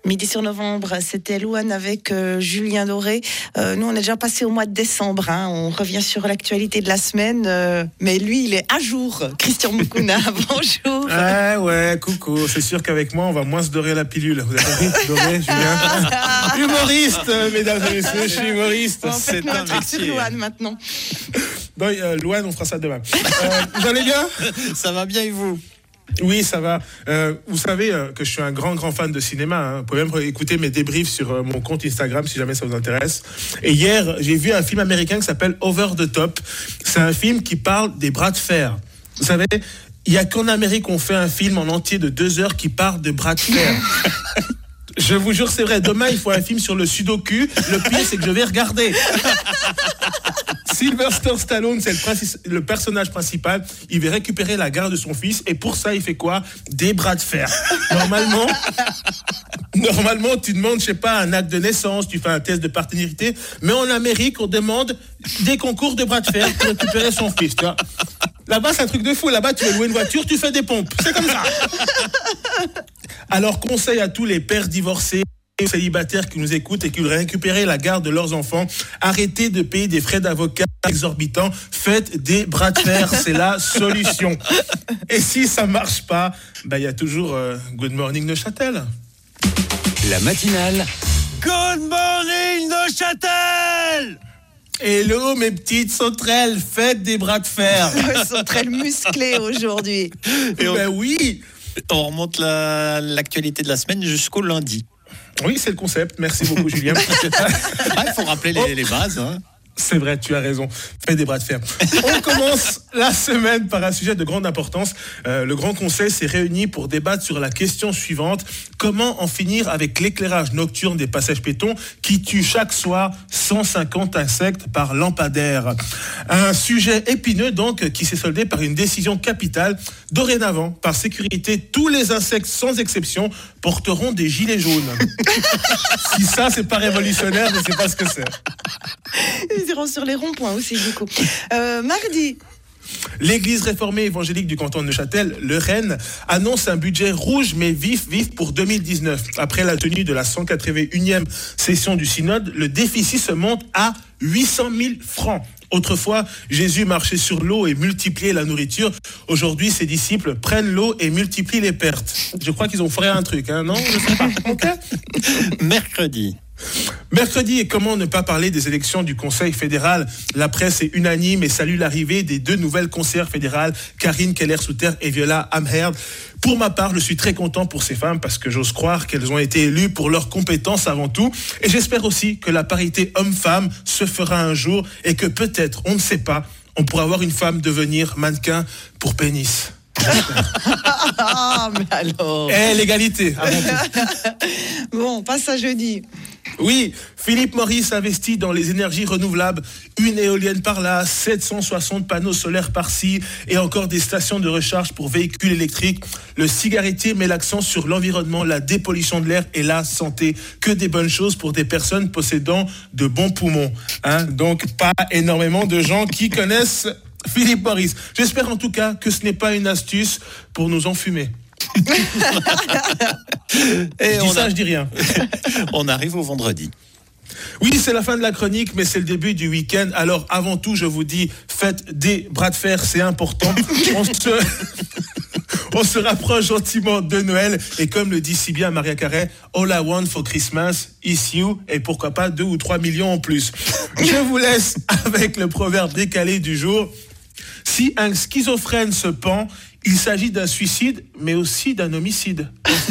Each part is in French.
Midi sur Novembre, c'était Louane avec Julien Doré. Nous, on est déjà passé au mois de décembre. On revient sur l'actualité de la semaine. Mais lui, il est à jour. Christian Moukouna, bonjour. Ouais, coucou. C'est sûr qu'avec moi, on va moins se dorer la pilule. Vous avez compris, Doré, Julien. Humoriste, mesdames et messieurs, je suis humoriste. C'est un métier. Sur Louane maintenant. Bon, Louane, on fera ça demain. Vous allez bien ? Ça va bien et vous ? Oui, ça va. Vous savez que je suis un grand fan de cinéma. Vous pouvez même écouter mes débriefs sur mon compte Instagram si jamais ça vous intéresse. Et hier, j'ai vu un film américain qui s'appelle Over the Top. C'est un film qui parle des bras de fer. Vous savez, il n'y a qu'en Amérique qu'on fait un film en entier de 2 heures qui parle de bras de fer. Je vous jure, c'est vrai. Demain, il faut un film sur le sudoku. Le pire, c'est que je vais regarder. Sylvester Stallone, c'est le personnage principal. Il va récupérer la garde de son fils. Et pour ça, il fait quoi ? Des bras de fer. Normalement, tu demandes, je sais pas, un acte de naissance, tu fais un test de paternité. Mais en Amérique, on demande des concours de bras de fer pour récupérer son fils. Tu vois. Là-bas, c'est un truc de fou. Là-bas, tu veux louer une voiture, tu fais des pompes. C'est comme ça. Alors, conseil à tous les pères divorcés, célibataires qui nous écoutent et qui voudraient récupérer la garde de leurs enfants, arrêtez de payer des frais d'avocat exorbitants, faites des bras de fer, c'est la solution. Et si ça marche pas, il y a toujours Good Morning Neuchâtel. La matinale Good Morning Neuchâtel. Hello mes petites sauterelles, faites des bras de fer. Sauterelles musclées aujourd'hui. Oui. On remonte l'actualité de la semaine jusqu'au lundi. Oui, c'est le concept. Merci beaucoup, Julien. Il faut rappeler les bases. C'est vrai, tu as raison. Fais des bras de fer. On commence la semaine par un sujet de grande importance. Le Grand Conseil s'est réuni pour débattre sur la question suivante. Comment en finir avec l'éclairage nocturne des passages piétons qui tue chaque soir 150 insectes par lampadaire ? Un sujet épineux donc qui s'est soldé par une décision capitale. Dorénavant, par sécurité, tous les insectes sans exception porteront des gilets jaunes. Si ça, c'est pas révolutionnaire, je ne sais pas ce que c'est. Ils iront sur les ronds-points aussi, du coup. Mardi. L'église réformée évangélique du canton de Neuchâtel, le REN, annonce un budget rouge mais vif pour 2019. Après la tenue de la 181e session du synode, le déficit se monte à 800 000 francs. Autrefois, Jésus marchait sur l'eau et multipliait la nourriture. Aujourd'hui, ses disciples prennent l'eau et multiplient les pertes. Je crois qu'ils ont fait un truc, non ? Je sais pas. Okay. Mercredi, et comment ne pas parler des élections du Conseil fédéral ? La presse est unanime et salue l'arrivée des 2 nouvelles conseillères fédérales, Karine Keller-Souter et Viola Amherd. Pour ma part, je suis très content pour ces femmes parce que j'ose croire qu'elles ont été élues pour leurs compétences avant tout. Et j'espère aussi que la parité homme-femme se fera un jour et que peut-être, on ne sait pas, on pourra voir une femme devenir mannequin pour pénis. Ah, mais alors. L'égalité, avant tout. Bon, passe à jeudi. Oui, Philippe Morris investit dans les énergies renouvelables, une éolienne par là, 760 panneaux solaires par-ci et encore des stations de recharge pour véhicules électriques. Le cigarettier met l'accent sur l'environnement, la dépollution de l'air et la santé. Que des bonnes choses pour des personnes possédant de bons poumons. Donc pas énormément de gens qui connaissent Philippe Morris. J'espère en tout cas que ce n'est pas une astuce pour nous enfumer. Et je dis rien. On arrive au vendredi. Oui, c'est la fin de la chronique, mais c'est le début du week-end. Alors, avant tout, je vous dis, faites des bras de fer, c'est important. On se rapproche gentiment de Noël. Et comme le dit si bien Maria Carey, all I want for Christmas is you. Et pourquoi pas 2 ou 3 millions en plus. Je vous laisse avec le proverbe décalé du jour. Si un schizophrène se pend, il s'agit d'un suicide, mais aussi d'un homicide.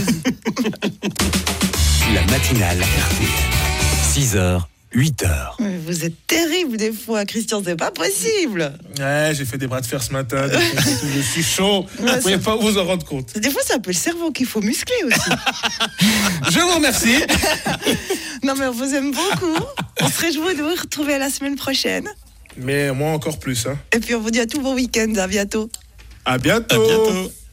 La matinale RTL. 6h, 8h. Vous êtes terrible des fois, Christian, c'est pas possible. Ouais, j'ai fait des bras de fer ce matin. Je suis chaud. Vous ne pouvez pas vous en rendre compte. Des fois, c'est un peu le cerveau qu'il faut muscler aussi. Je vous remercie. Non, mais on vous aime beaucoup. On se réjouit de vous retrouver la semaine prochaine. Mais moi encore plus. Et puis, on vous dit à tous bon week-end. À bientôt. À bientôt. À bientôt.